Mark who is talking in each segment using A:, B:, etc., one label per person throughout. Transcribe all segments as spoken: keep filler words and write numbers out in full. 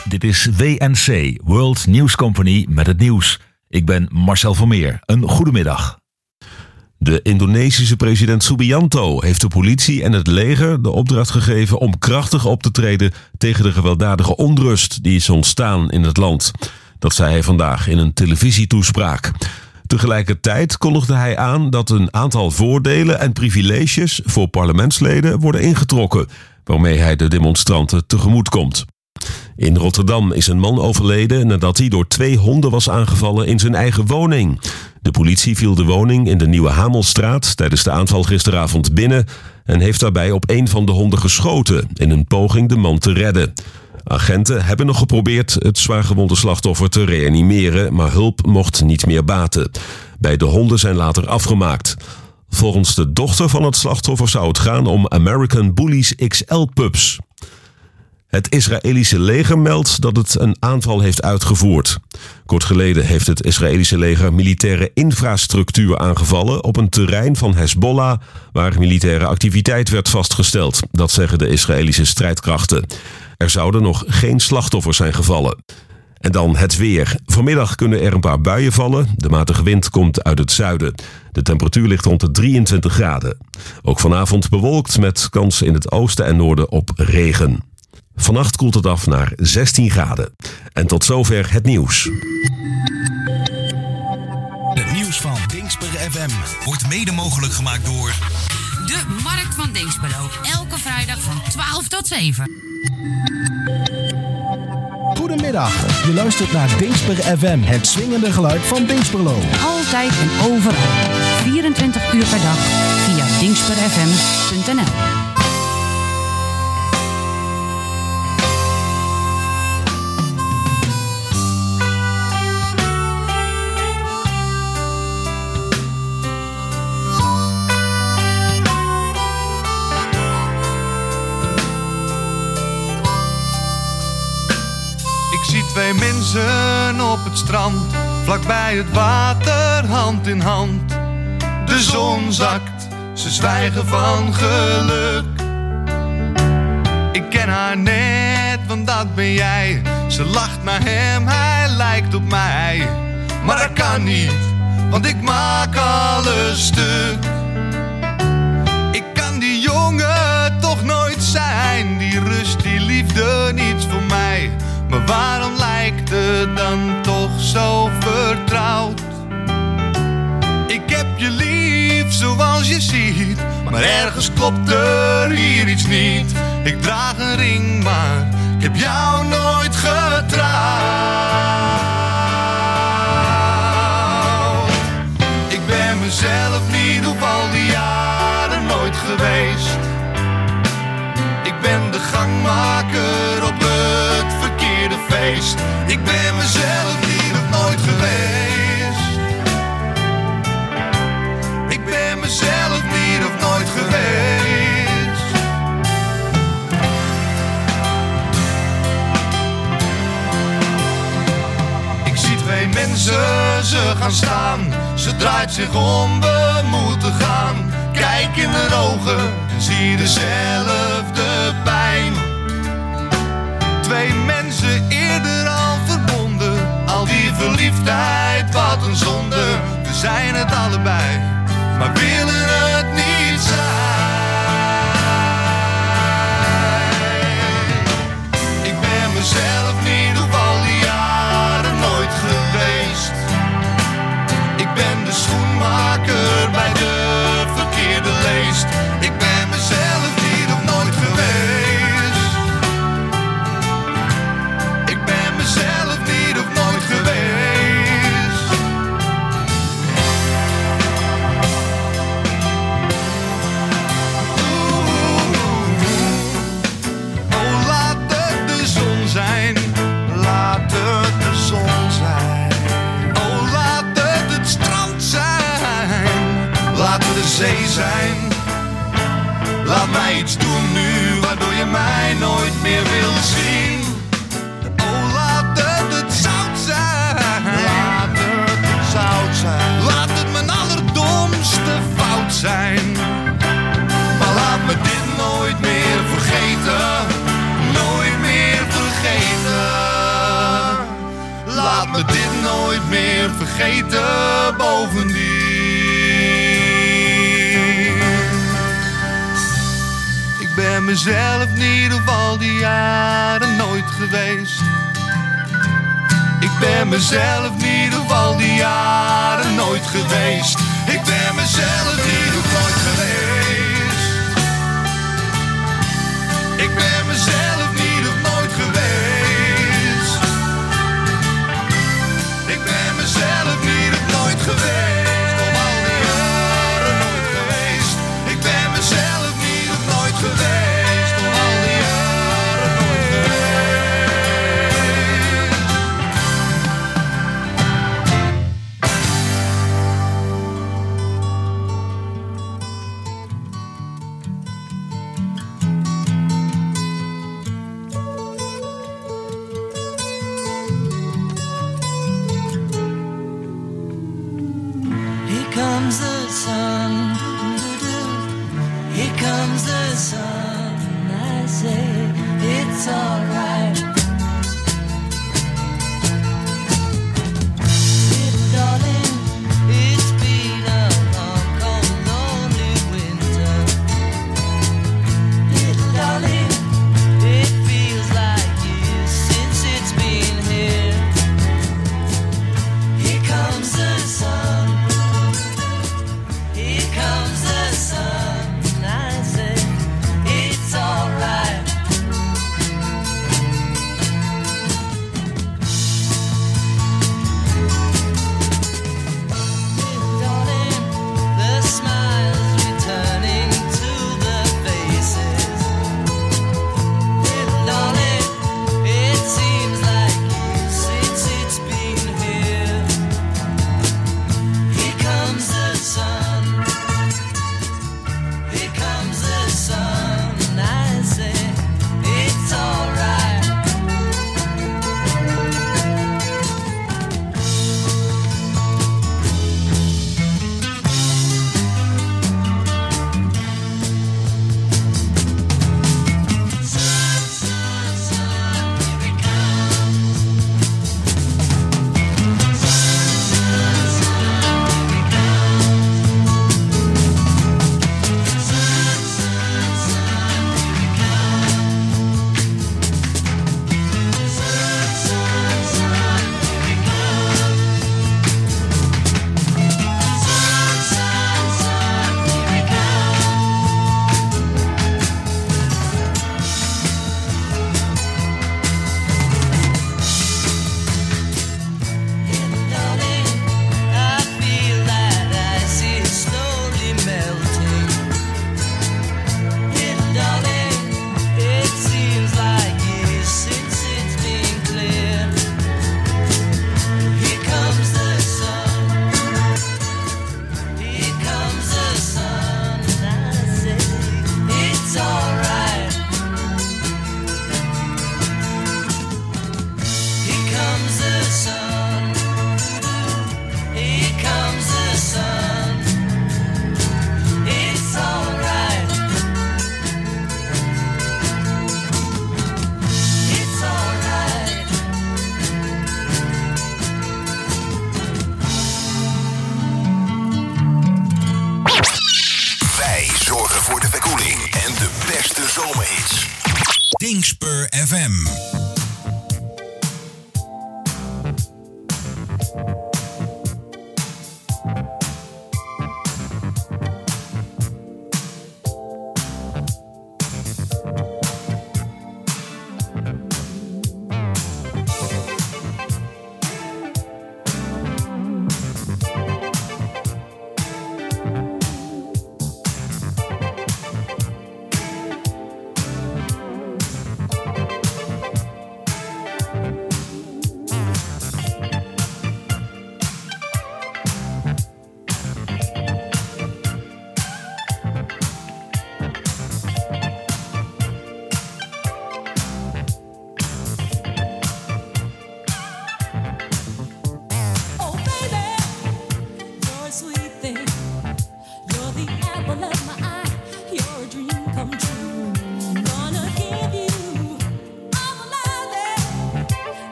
A: Dit is W N C, World News Company, met het nieuws. Ik ben Marcel Vermeer. Een goedemiddag.
B: De Indonesische president Subianto heeft de politie en het leger de opdracht gegeven om krachtig op te treden tegen de gewelddadige onrust die is ontstaan in het land. Dat zei hij vandaag in een televisietoespraak. Tegelijkertijd kondigde hij aan dat een aantal voordelen en privileges voor parlementsleden worden ingetrokken, waarmee hij de demonstranten tegemoet komt. In Rotterdam is een man overleden nadat hij door twee honden was aangevallen in zijn eigen woning. De politie viel de woning in de Nieuwe Hamelstraat tijdens de aanval gisteravond binnen en heeft daarbij op een van de honden geschoten in een poging de man te redden. Agenten hebben nog geprobeerd het zwaargewonde slachtoffer te reanimeren, maar hulp mocht niet meer baten. Beide honden zijn later afgemaakt. Volgens de dochter van het slachtoffer zou het gaan om American Bullies X L-pups. Het Israëlische leger meldt dat het een aanval heeft uitgevoerd. Kort geleden heeft het Israëlische leger militaire infrastructuur aangevallen op een terrein van Hezbollah waar militaire activiteit werd vastgesteld. Dat zeggen de Israëlische strijdkrachten. Er zouden nog geen slachtoffers zijn gevallen. En dan het weer. Vanmiddag kunnen er een paar buien vallen. De matige wind komt uit het zuiden. De temperatuur ligt rond de drieëntwintig graden. Ook vanavond bewolkt met kans in het oosten en noorden op regen. Vannacht koelt het af naar zestien graden. En tot zover het nieuws.
C: Het nieuws van Dingsper F M wordt mede mogelijk gemaakt door
D: de Markt van Dingsperlo. Elke vrijdag van twaalf tot zeven.
E: Goedemiddag, je luistert naar Dingsper F M, het swingende geluid van Dingsperlo.
D: Altijd en overal, vierentwintig uur per dag, via dingsper f m punt n l.
F: Twee mensen op het strand, vlakbij het water, hand in hand. De zon zakt, ze zwijgen van geluk. Ik ken haar net, want dat ben jij. Ze lacht naar hem, hij lijkt op mij. Maar dat kan niet, want ik maak alles stuk. Ik kan die jongen toch nooit zijn. Die rust, die liefde, niets voor mij. Maar waarom lijkt het dan toch zo vertrouwd? Ik heb je lief zoals je ziet, maar ergens klopt er hier iets niet. Ik draag een ring, maar ik heb jou nooit getrouwd. Ik ben mezelf niet op al die jaren nooit geweest. Ik ben de gangmaker op het verkeerde feest. Ik ben mezelf niet of nooit geweest. Ik ben mezelf niet of nooit geweest. Ik zie twee mensen, ze gaan staan. Ze draait zich om, we moeten gaan. Kijk in haar ogen en zie dezelfde pijn. Twee mensen eerder al verbonden. Al die verliefdheid, wat een zonde. We zijn het allebei, maar willen het niet zijn. Ik ben mezelf niet op al die jaren nooit geweest. Ik ben de schoenmaker bij de verkeerde leest. Ik ben mezelf niet of nooit geweest. Ik ben mezelf niet of nooit geweest. Oeh, oh, laat het de zon zijn. Laat het de zon zijn. Oh, laat het het strand zijn. Laat het de zee zijn. Laat mij iets doen nu, waardoor je mij nooit meer wil zien. Oh, laat het het zout zijn. Laat het het zout zijn. Laat het mijn allerdomste fout zijn. Maar laat me dit nooit meer vergeten. Nooit meer vergeten. laat me dit nooit meer vergeten bovendien. Ik ben mezelf in ieder geval die jaren nooit geweest. Ik ben mezelf in ieder geval die jaren nooit geweest. Ik ben mezelf in ieder geval nooit geweest. Ik ben mezelf in ieder geval nooit geweest. Ik ben mezelf in ieder geval nooit geweest. Om al die jaren nooit geweest. Ik ben mezelf in ieder geval nooit geweest. Om al die jaren nooit geweest.
G: Comes the sun, here comes the sun. I say it's alright. Little darling, it's been a long, cold, lonely winter. Little darling, it feels like years since it's been here. Here comes the sun. Here comes the sun, I say it's alright. Darling, the smile's returning to the faces. Little darling, it seems like years since it's been here. Here comes the sun. Here comes the sun, I say it's alright. Sun, sun, sun, here it comes. Sun, sun, sun, here it comes. Sun, sun, sun, here it comes. Sun, sun, sun, here it comes. Sun, sun, sun, here it comes. Little darling, I feel that ice is slowly melting. Little darling, it seems like years since it's been clear. Here comes the sun. Here comes the sun. I say it's alright. Here comes the sun. Here comes the sun. It's alright. It's alright.
C: Wij zorgen voor de verkoeling en de beste zomerhits. Dingspur F M.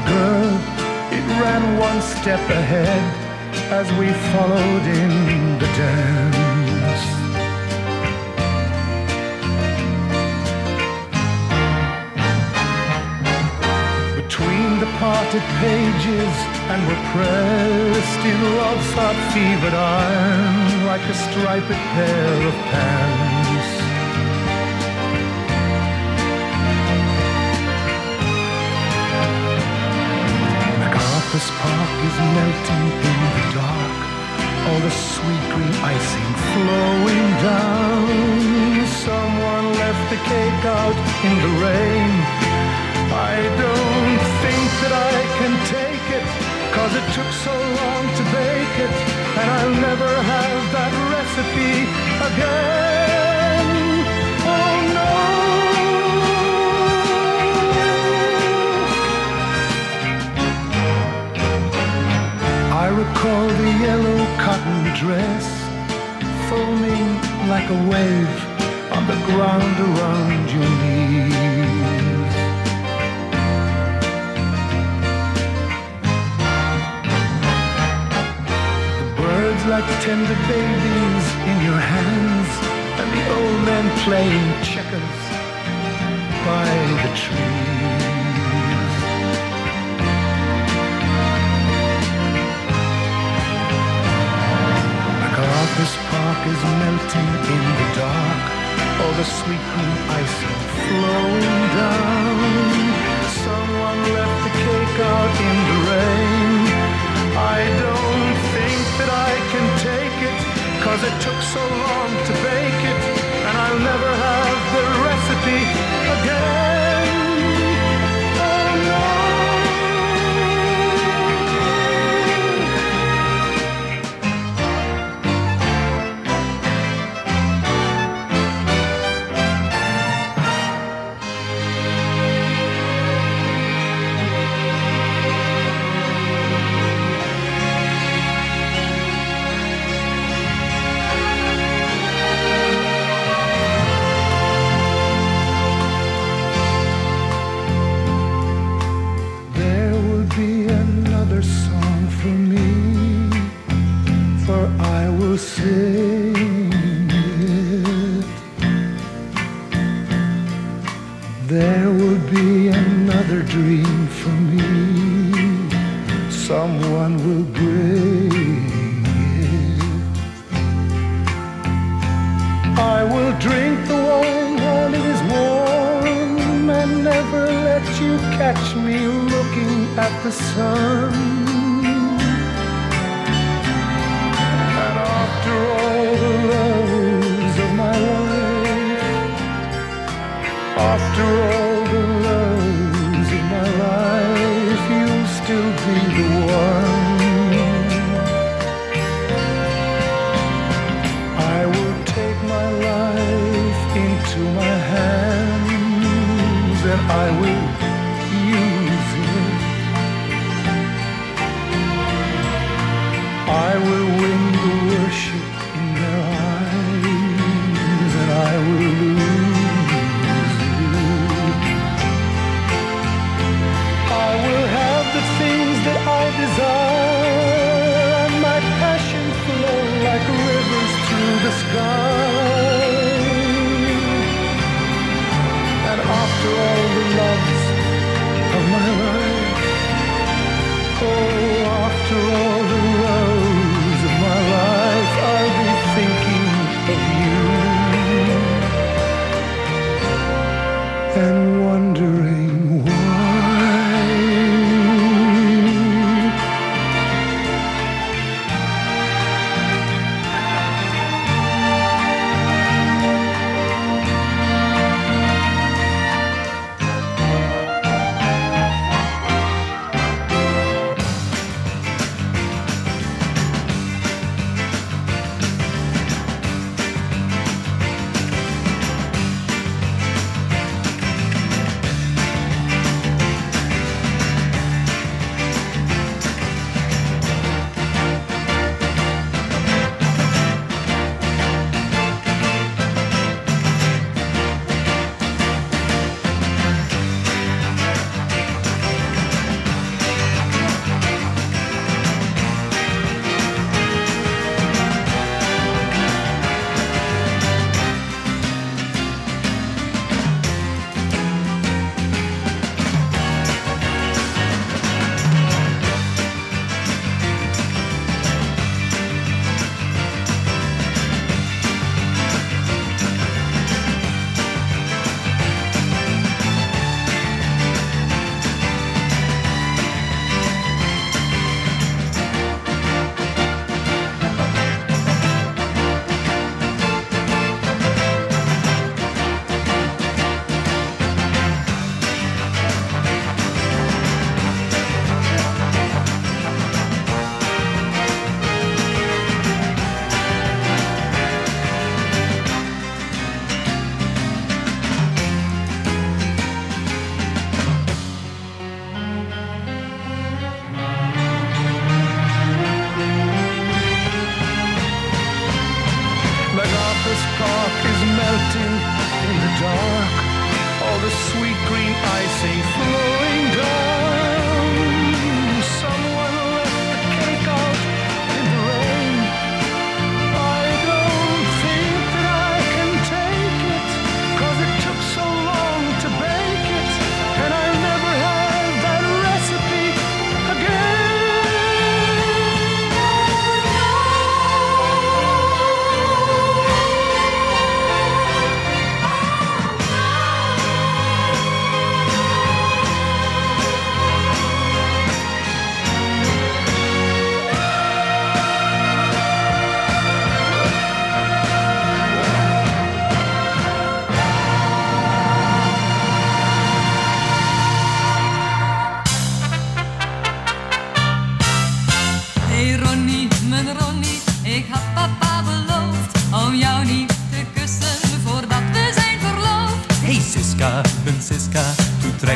H: girl, it ran one step ahead as we followed in the dance. Between the parted pages and were pressed in love's hot fevered iron like a striped pair of pants. MacArthur's Park is melting in the dark, all the sweet green icing flowing down. Someone left the cake out in the rain. I don't think that I can take it, 'cause it took so long to bake it, and I'll never have that recipe again. Oh no. I recall the yellow cotton dress foaming like a wave on the ground around your knees. The birds like tender babies in your hands, and the old men playing checkers by the trees. MacArthur's Park is melting in the dark, all the sweet green icing flowing down. Someone left the cake out in the rain. I don't think that I can take it, 'cause it took so long to bake it, and I'll never have the recipe again. Oh no. Sing it. There will be another dream for me. Someone will bring it. I will drink the wine while it is warm, and never let you catch me looking at the sun. After all the loves of my life, after all the loves of my life, you'll still be the one. I will take my life into my hands, and I will use it. I will win the worship in their eyes, and I will lose you. I will have the things that I desire, and my passion flow like rivers through the sky. And after all the loves of my life, oh, after all the loves of my life, I'll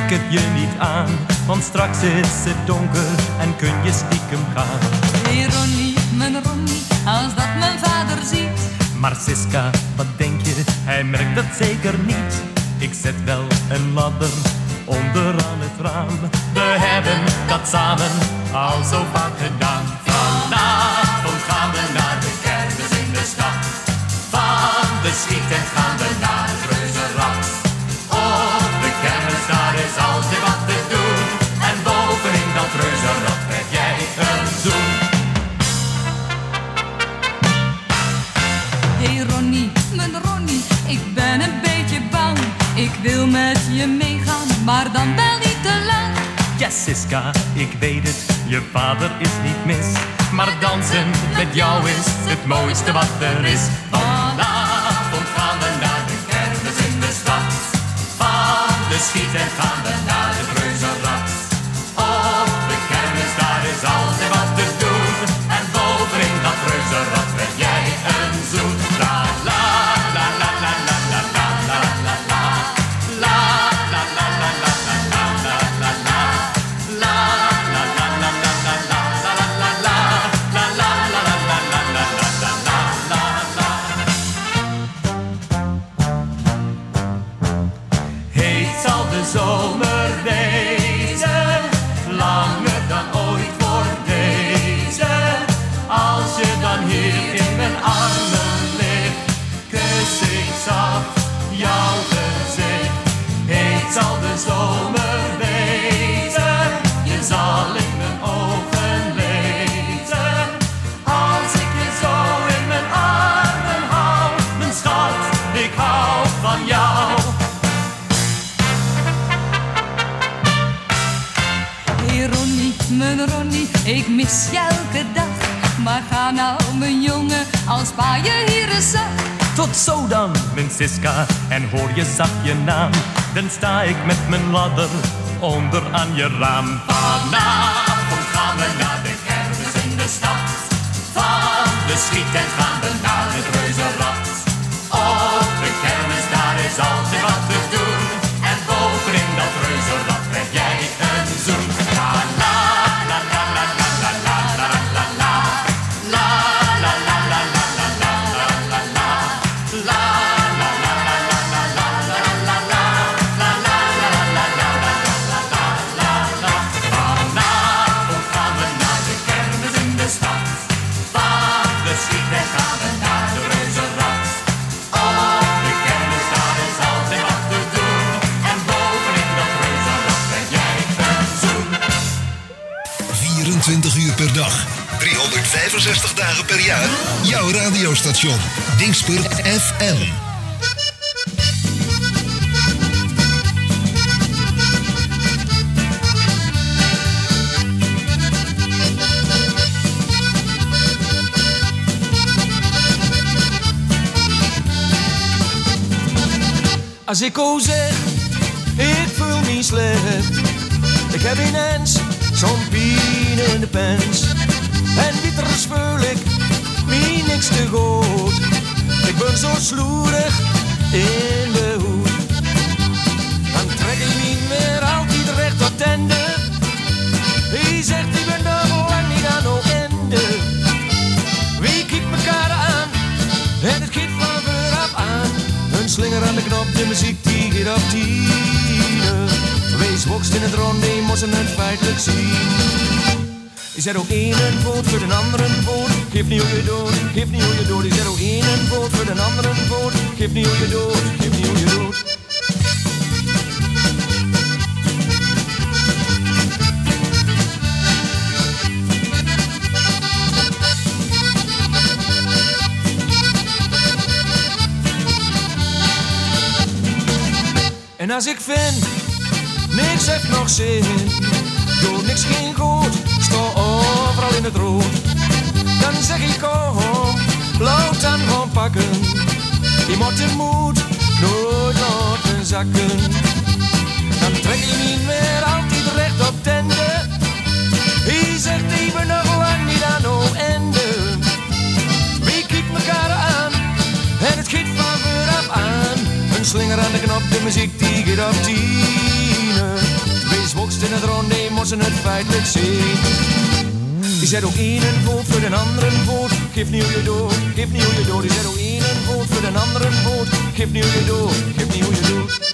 I: ik het je niet aan, want straks is het donker en kun je stiekem gaan.
G: Hey Ronnie, mijn Ronnie, als dat mijn vader ziet.
I: Maar Siska, wat denk je, hij merkt het zeker niet. Ik zet wel een ladder onderaan het raam. We hebben dat samen al zo vaak gedaan. Vanavond gaan we naar de kermis in de stad. Van de schiettent gaan we naar het reuzenrad. Op de kermis daar is altijd wat te doen. En bovenin dat reuzenrad krijg jij een zoen.
G: Hey Ronnie, mijn Ronnie, ik ben een beetje bang. Ik wil met je meegaan, maar dan wel niet te lang.
I: Ja, Siska, ik weet het, je vader is niet mis. Maar dansen met jou is het mooiste wat er is. Vanavond gaan we naar de kermis in de stad. Van de schiettent gaan we naar het reuzenrad. Op de kermis daar is altijd wat te doen. En bovenin dat reuzenrad krijg jij een zoen. La la la la la la la la la la la. La la la la la la la la la la. La la la la la la la la la la. La la la la la la la la la la la. Heet zal de zomer wezen, langer dan ooit voor deze. Als je dan hier in mijn armen ligt, kus ik zacht jouw gezicht. Heet zal de zomer wezen, je zal in mijn ogen lezen. Als ik je zo in mijn armen hou, mijn schat, ik hou van jou.
G: Hey Ronnie, mijn Ronnie, ik mis je elke dag. Maar ga nou, mijn jongen, als pa je hier eens zag.
I: Tot zo dan, mijn Siska, en hoor je zacht je naam. Dan sta ik met mijn ladder onder aan je raam. Vanavond gaan we naar de kermis in de stad. Van de schiettent gaan we naar het reuzenrad. Op de kermis daar is altijd wat te doen. En bovenin dat reuzenrad krijg jij een zoen. La la la la la la la la la la la. La la la la la la la la la la. La la la la la la la la la la. La la la la la la la la la la. Vanavond gaan we naar de kermis in de stad. Van de schiettent gaan we naar de reuzenrad. Op de kermis daar is altijd wat te doen. En bovenin dat reuzenrad krijg jij een zoen.
C: vierentwintig uur per dag, driehonderdvijfenzestig dagen per jaar. Jouw radiostation, Dingsper F M.
J: Als ik o zeg, ik voel me slecht. Ik heb ineens zo'n pijn in de pens. En witters voel ik me niks te goed. Ik ben zo sloerig in de hoed. Dan trek ik me meer altijd recht op tende. Hij zegt ik ben nog lang niet aan no einde. Wie kijkt mekaar aan en het gaat van vooraf aan. Een slinger aan de knop, de muziek die gaat op tienen. Wees wokst in het rond, die moesten het feitelijk zien. Je zet ook één een voet voor de andere voet. Geef niet hoe je doet, geef niet hoe je doet. Je zet ook één een voet voor de andere voet. Geef niet hoe je doet, geef niet hoe je doet. En als ik vind, niks heeft nog zin, doe niks geen goed, sta overal in het rood. Dan zeg ik kom, laat dan gewoon pakken. Je moet de moed nooit laten zakken. Dan trek je niet meer altijd recht op tende. Hij zegt ik ben nog lang niet aan no einde. Wie kijkt mekaar aan en het gaat van vooraf aan. Een slinger aan de knop, de muziek die gaat op tienen. in het rond, die moesten het feitelijk zien. Die zet ook één een voet voor de andere voet. Geef niet hoe je doet, geef niet hoe je doet. Die zet ook één een voet voor de andere voet. Geef niet hoe je doet, geef niet hoe je doet.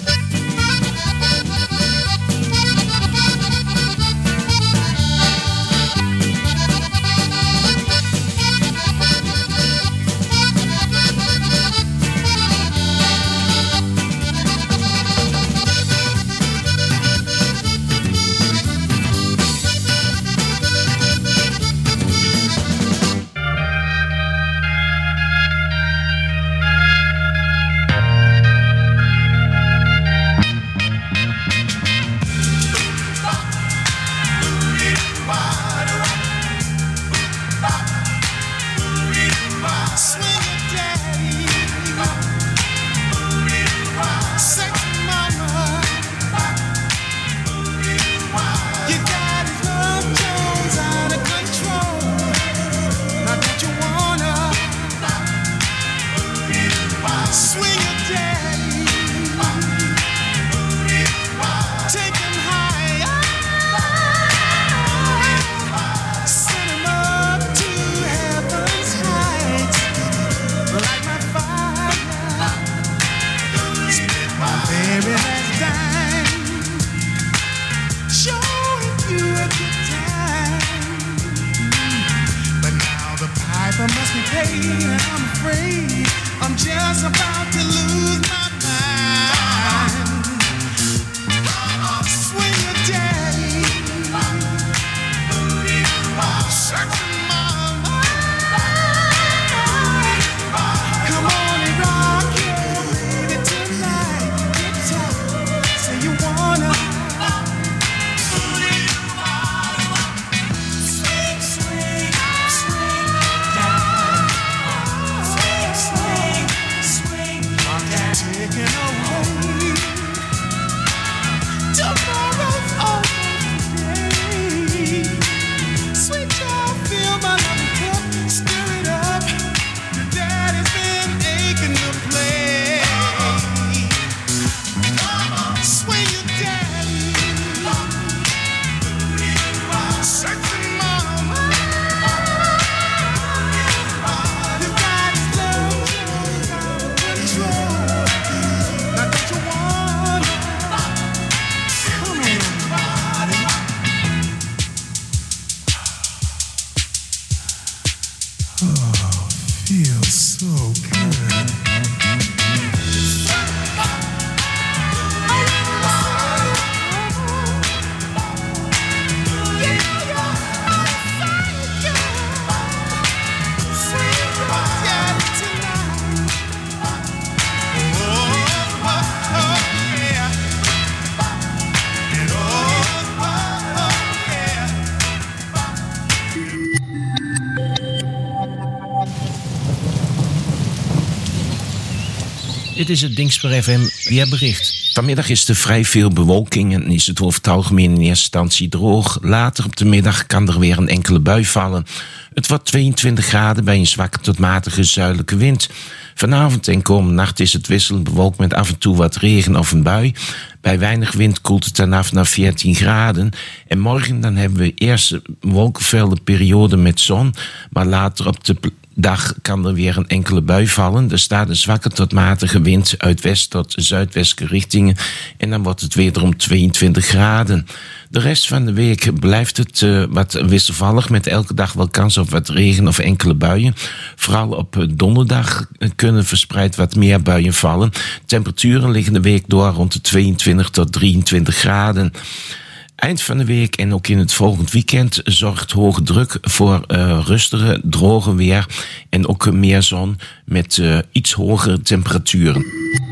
K: Dit is het Dingsper F M weerbericht.
L: Vanmiddag is er vrij veel bewolking en is het over het algemeen in eerste instantie droog. Later op de middag kan er weer een enkele bui vallen. Het wordt tweeëntwintig graden bij een zwakke tot matige zuidelijke wind. Vanavond en komende nacht is het wisselend bewolkt met af en toe wat regen of een bui. Bij weinig wind koelt het dan af naar veertien graden. En morgen dan hebben we eerst een wolkenvelden periode met zon, maar later op de dag kan er weer een enkele bui vallen. Er staat een zwakke tot matige wind uit west tot zuidwestelijke richtingen en dan wordt het wederom tweeëntwintig graden. De rest van de week blijft het uh, wat wisselvallig met elke dag wel kans op wat regen of enkele buien. Vooral op donderdag kunnen verspreid wat meer buien vallen. Temperaturen liggen de week door rond de tweeëntwintig tot drieëntwintig graden. Eind van de week en ook in het volgend weekend zorgt hoge druk voor uh, rustige, droge weer en ook meer zon met uh, iets hogere temperaturen.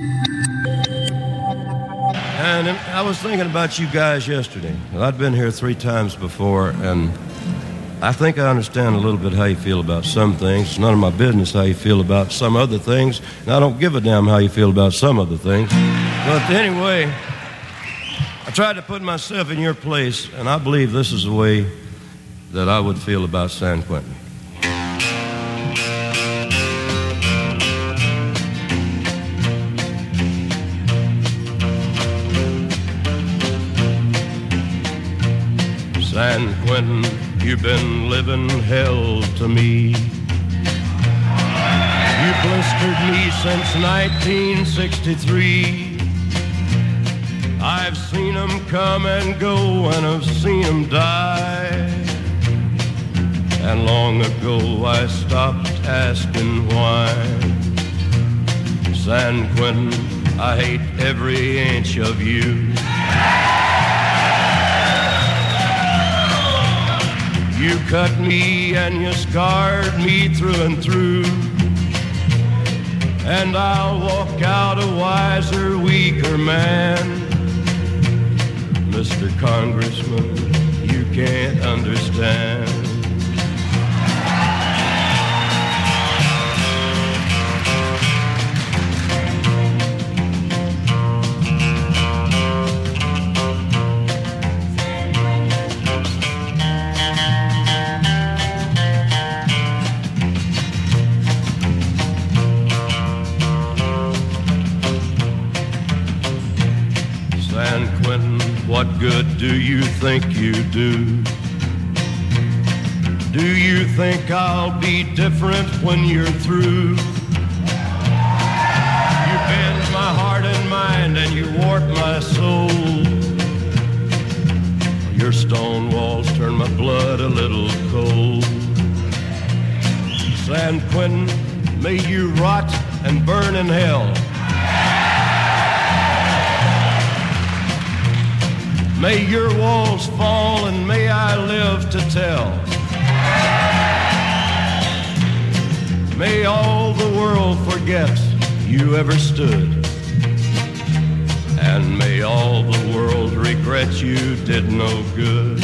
M: And I was thinking about you guys yesterday. I'd been here three times before, and I think I understand a little bit how you feel about some things. It's none of my business how you feel about some other things, and I don't give a damn how you feel about some other things. But anyway, I tried to put myself in your place, and I believe this is the way that I would feel about San Quentin. San Quentin, you've been living hell to me. You blistered me since nineteen sixty-three. I've seen them come and go, and I've seen them die. And long ago I stopped asking why. San Quentin, I hate every inch of you. You cut me and you scarred me through and through. And I'll walk out a wiser, weaker man. Mister Congressman, you can't understand. What good do you think you do? Do you think I'll be different when you're through? You bend my heart and mind and you warp my soul. Your stone walls turn my blood a little cold. San Quentin, may you rot and burn in hell. May your walls fall and may I live to tell. May all the world forget you ever stood. And may all the world regret you did no good.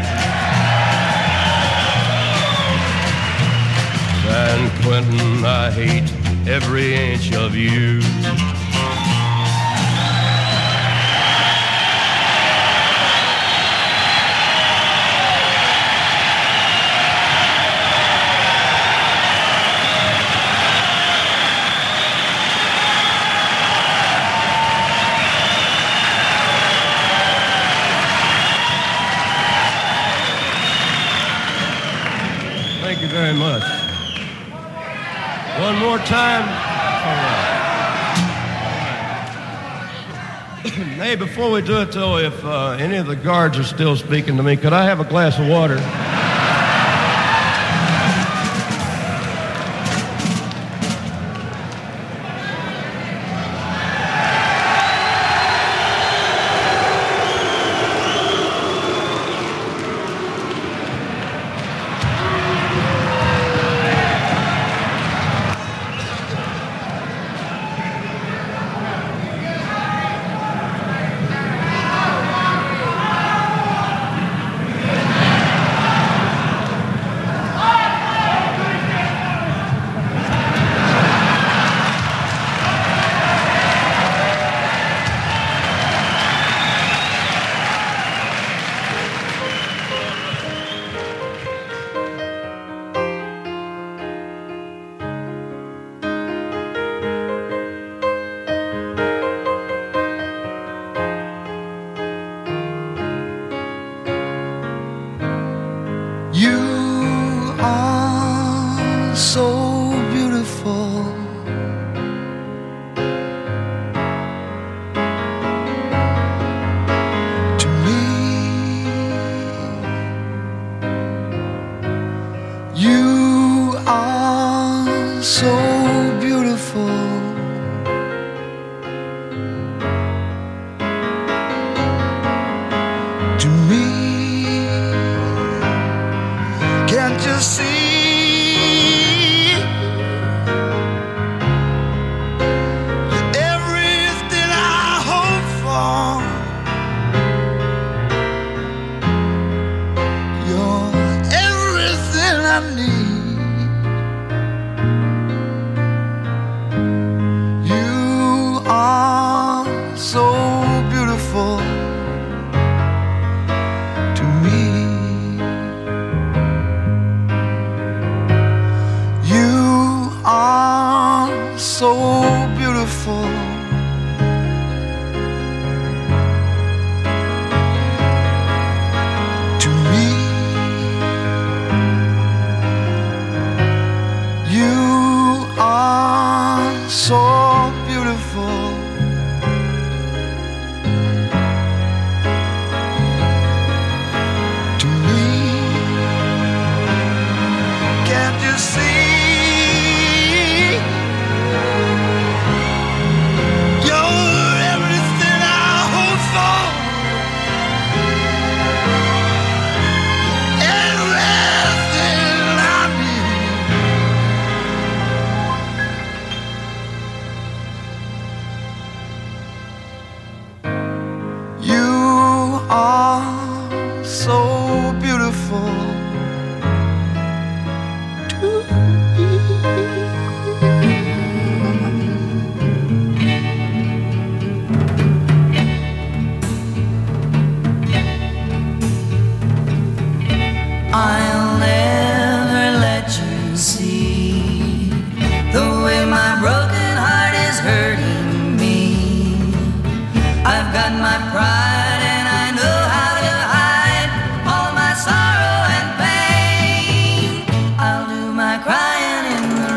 M: San Quentin, I hate every inch of you. Thank you very much. One more time. All right. Hey, before we do it, though, if uh, any of the guards are still speaking to me, could I have a glass of water?
N: I'll never let you see the way my broken heart is hurting me. I've got my pride and I know how to hide all my sorrow and pain. I'll do my crying in the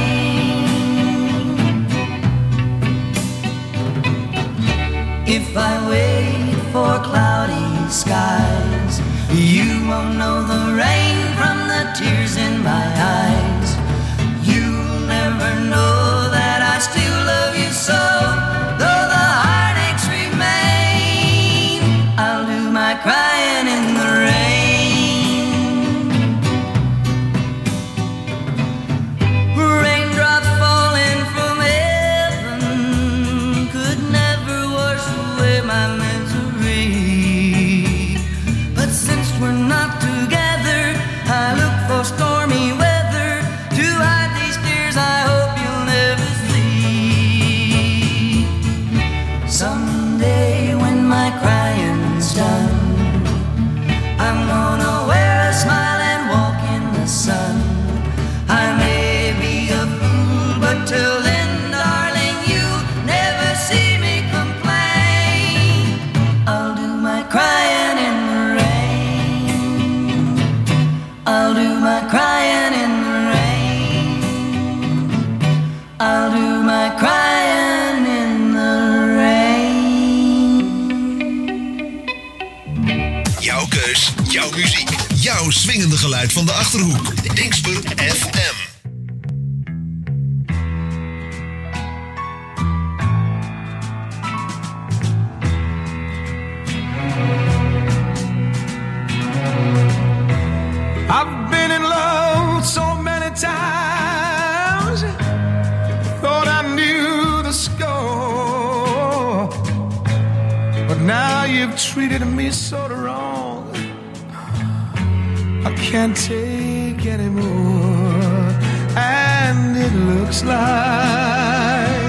N: rain. If I wait for cloudy skies, you won't know the rain from the tears in my eyes. You'll never know that I still love you so, though the heartaches remain. I'll do my crying in the rain. Raindrops falling from heaven could never wash away my misery. But since we're not together, I look for stormy weather to hide these tears I hope you'll never see. Someday when my crying's done, I'm gonna wear a smile and walk in the sun. I may be a fool, but till then, darling, you'll never see me complain. I'll do my crying in the rain. I'll do my crying in the rain. I'll do my crying in the rain.
C: Jouw keus, jouw muziek, jouw swingende geluid van de Achterhoek. Dingsper F M.
J: I've been in love so many times, thought I knew the score, but now you've treated me so wrong, I can't take anymore, and it looks like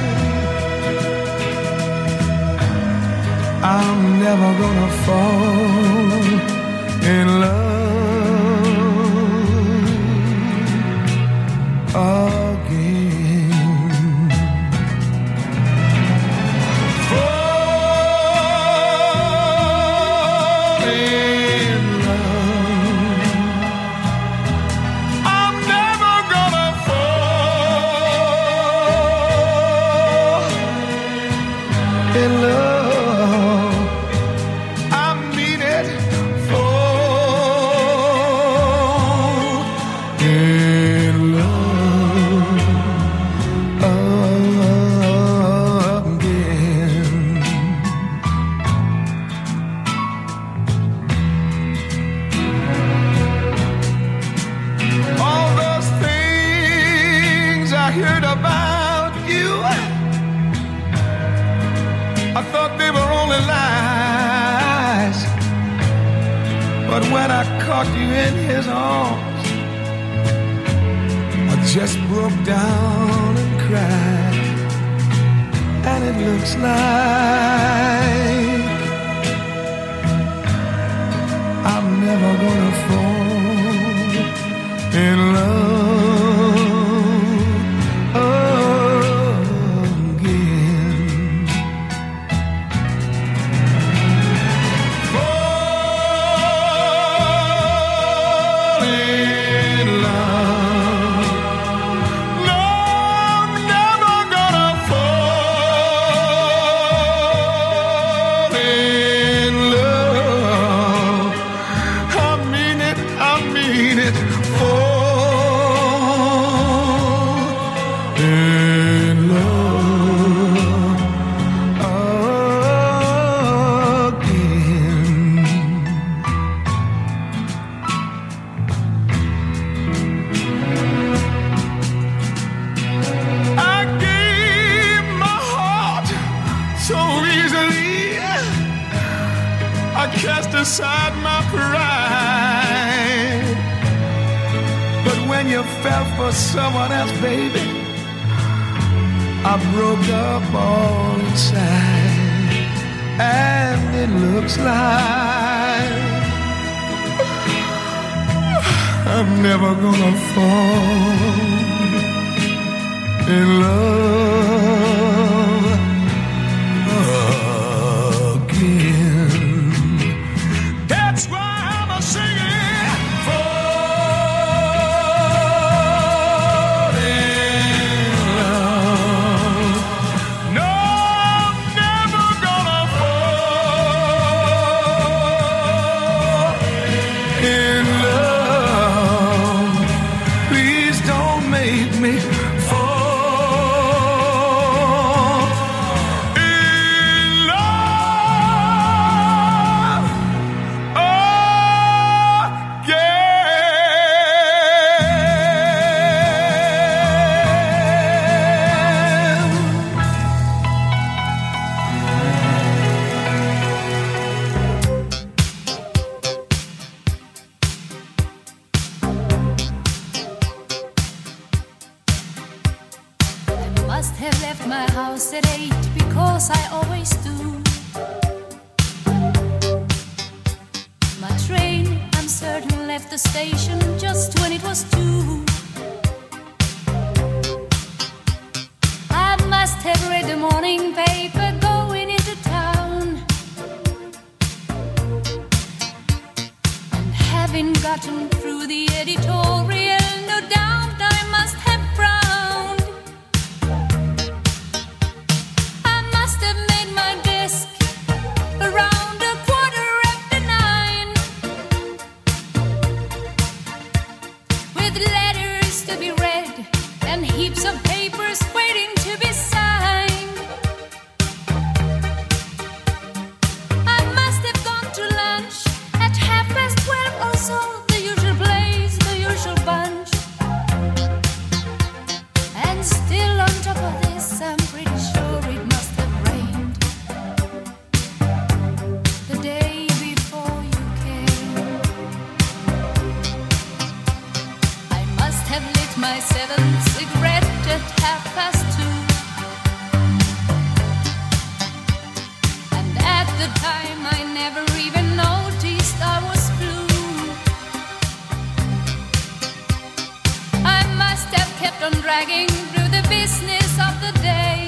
J: I'm never gonna fall in love again. Fall in love. I'm never gonna fall in love. I mean it. Fall in love again. All those things I heard about you, I thought they were only lies, but when I caught you in his arms, I just broke down and cried, and it looks like I'm never gonna fall in love again. Fall in love. No, I'm never gonna fall in love. I mean it, I mean it. Fall in love again. I gave my heart so easily, I cast aside my pride. But when you fell for someone else, baby, I broke up all inside, and it looks like
O: I'm never gonna fall in love again. That's why I'm a singing fall in love. No, I'm never gonna fall in love. Please don't make me fall in love
P: Must have left my house at eight because I always do. My train, I'm certain, left the station just when it was two. I must have read the morning paper going into town, and having gotten through the editorial, no doubt I must have frowned. I must have made my desk around a quarter after nine, with letters to be read and heaps of papers waiting to be signed. I must have gone to lunch at half past twelve or so, the usual place, the usual bunch. And still on top of this, I'm pretty sure it must have rained the day before you came. I must have lit my seventh cigarette at half past two, and at the time I never even noticed I was blue. I must have kept on dragging through the business of the day,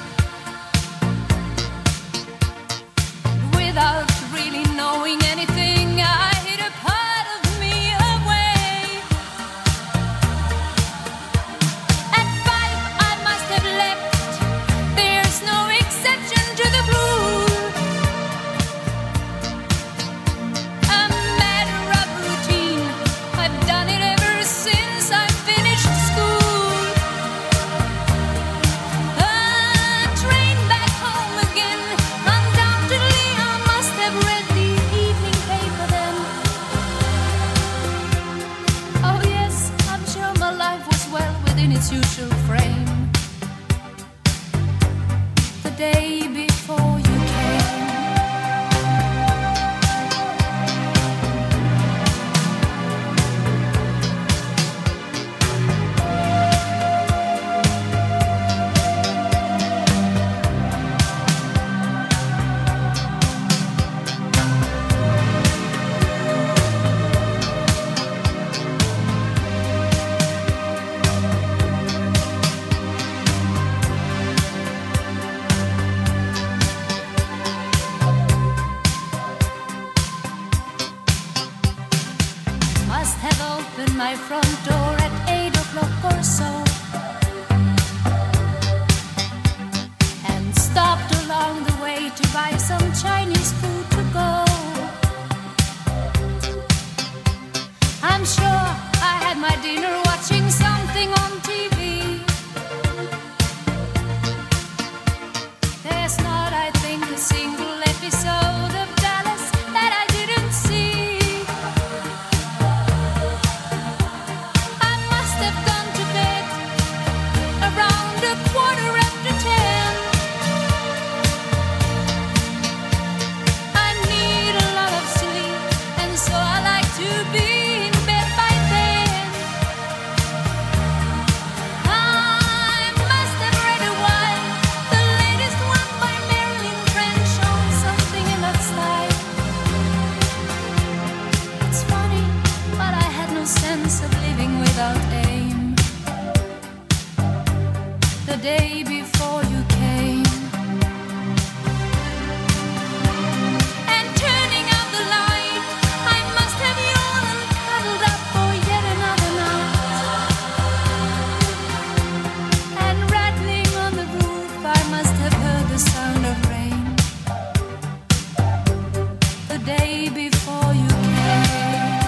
P: without really knowing anything. I hid a part of me away. At five I must have left. There's no exception to the rule. A matter of routine. I've done it ever since I finished school. A train back home again. Undoubtedly I must have read the evening paper then. Oh yes, I'm sure my life was well within its usual frame the day before you came. Must have opened my front door at eight o'clock or so, and stopped along the way to buy some Chinese food to go. I'm sure I had my dinner watching something on T V. There's not, I think, a single episode of Dallas that I didn't see. I must have gone to bed around a quarter after ten. I need a lot of sleep, and so I like to be in bed by then. day before you came. And turning out the light, I must have yawned and cuddled up for yet another night. And rattling on the roof, I must have heard the sound of rain. The day before you came.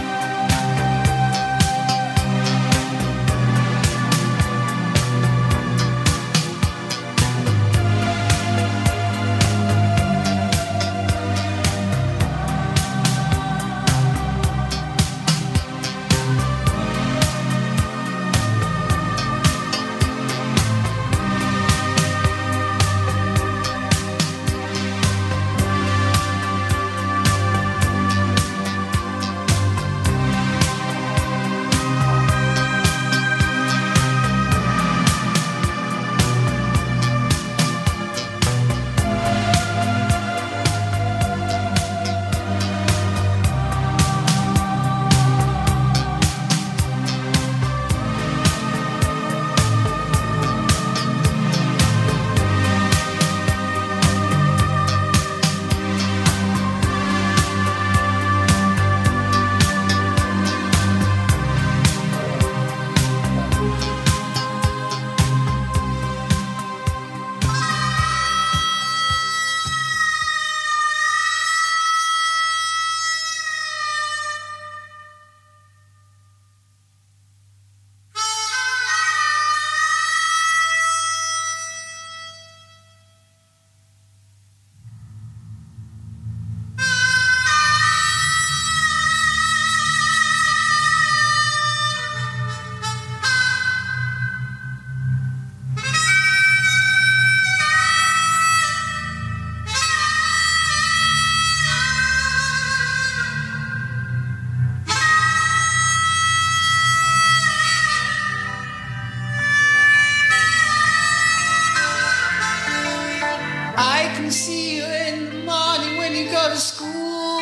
O: I can see you in the morning when you go to school.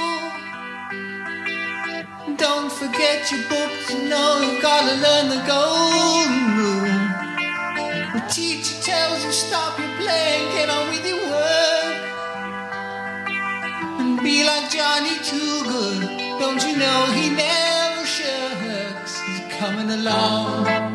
O: Don't forget your books, you know you've got to learn the golden rule. The teacher tells you stop your playing, get on with your work. And be like Johnny Too Good, don't you know he never shirks. He's coming along.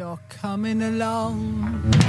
O: you're coming along.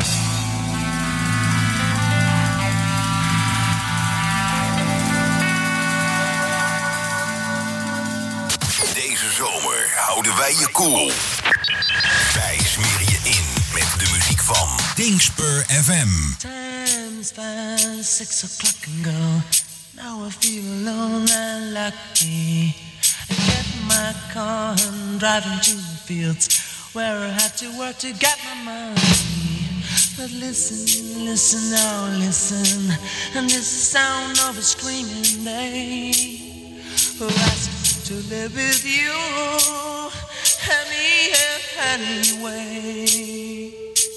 C: Deze zomer houden wij je koel. Wij smeren je in met de muziek van Dingspur F M.
N: Time's fast, six o'clock and go. Now I feel alone and lucky. I get in my car and driving to the fields where I have to work to get my money. But listen, listen, now listen, and this is the sound of a screaming day who asks to live with you any anyway.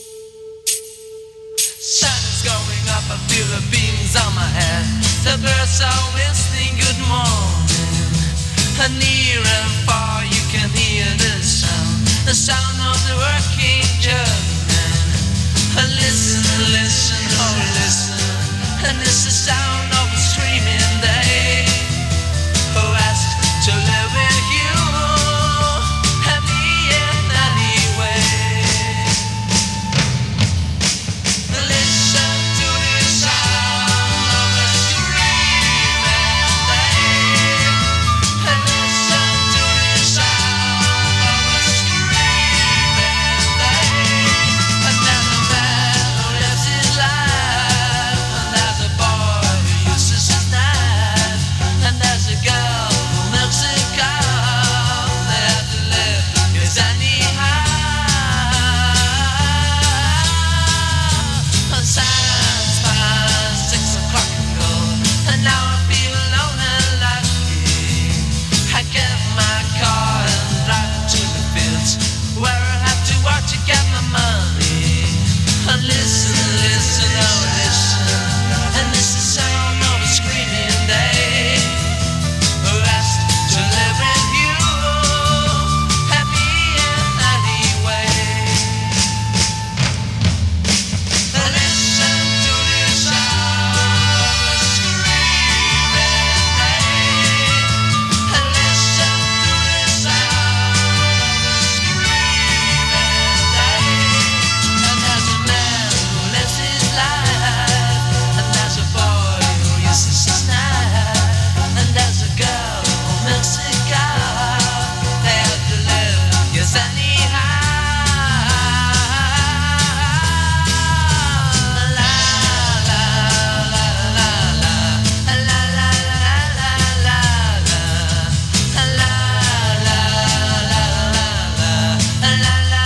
N: Sun is going up, I feel the beams on my head. The birds are whistling good morning. And near and far you can hear the sound, the sound of the working journeyman. And listen, listen, oh listen, and it's the sound of a screaming day who asks to live with you and me in any way. Listen to the sound of a screaming day, and listen to the sound of a screaming day. And there's a man who lives his life, and there's a boy who uses his knife, and there's a girl who milks a cow. They have to live, 'cause anyhow, the sun's past six o'clock ago, and now I feel alone and lucky. I get in my car and drive to the fields where I have to work to get my money. And listen, listen, oh listen, and this is the sound of a screaming day who asked to live with you and me in any way. Listen to the sound of a screaming day, and listen to the sound of a screaming day. And there's a man who lives his life, and there's a boy who uses his knife, and there's a girl who milks a cow. They have to live, yes anyhow. La la la la la, la la la la la, la la la la la, la la la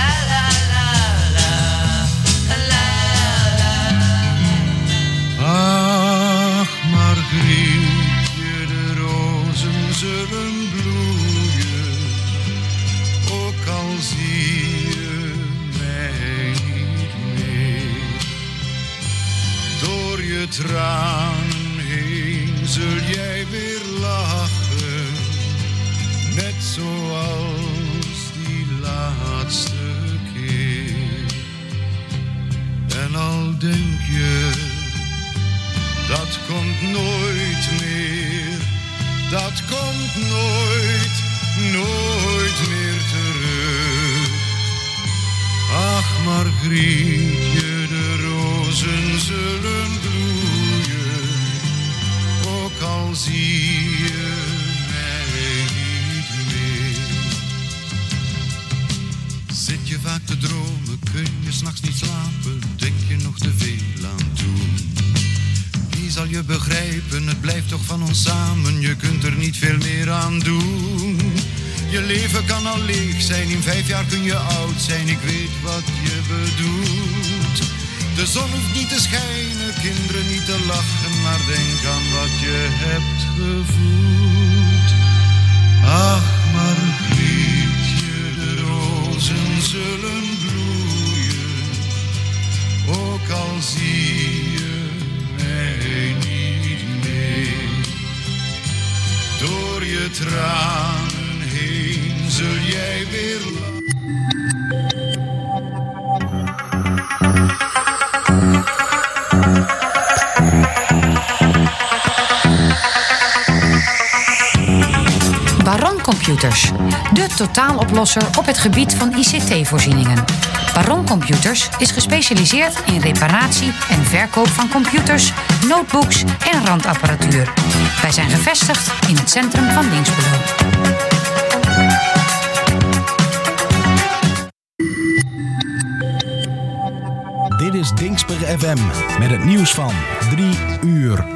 N: la la la.
F: Ach, Margrietje, de rozen zullen bloeien, ook al zie je mij niet meer. Door je tranen heen zul jij weer lachen, net zoals die laatste keer. En al denk je, dat komt nooit meer, dat komt nooit, nooit meer terug. Ach, Margrietje, de rozen zullen bloeien, ook al zie je mij niet meer. Zit je vaak te dromen, kun je 's nachts niet slapen, denk je nog te veel aan toen. Wie zal je begrijpen, het blijft toch van ons samen, je kunt er niet veel meer aan doen. Je leven kan al leeg zijn, in vijf jaar kun je oud zijn, ik weet wat je bedoelt. De zon hoeft niet te schijnen, kinderen niet te lachen, maar denk aan wat je hebt gevoeld. Ach, Margrietje, de rozen zullen bloeien, ook al zie je mij niet meer. Door je tranen heen zul jij weer
D: Waarom komt Computers. De totaaloplosser op het gebied van I C T-voorzieningen. Baron Computers is gespecialiseerd in reparatie en verkoop van computers, notebooks en randapparatuur. Wij zijn gevestigd in het centrum van Dinxperlo.
E: Dit is Dinxper F M met het nieuws van drie uur.